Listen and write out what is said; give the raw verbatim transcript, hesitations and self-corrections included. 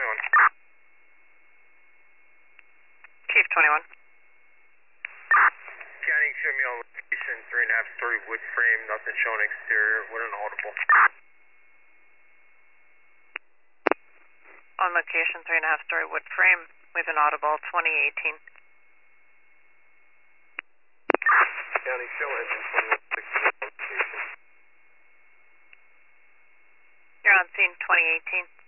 twenty-one. Chief twenty-one. Scanning, show me on location, three and a half story wood frame, nothing showing exterior, with an audible. On location, three and a half story wood frame with an audible, twenty eighteen. Scanning, show engine twenty-one sixty-one location. You're on scene, twenty eighteen.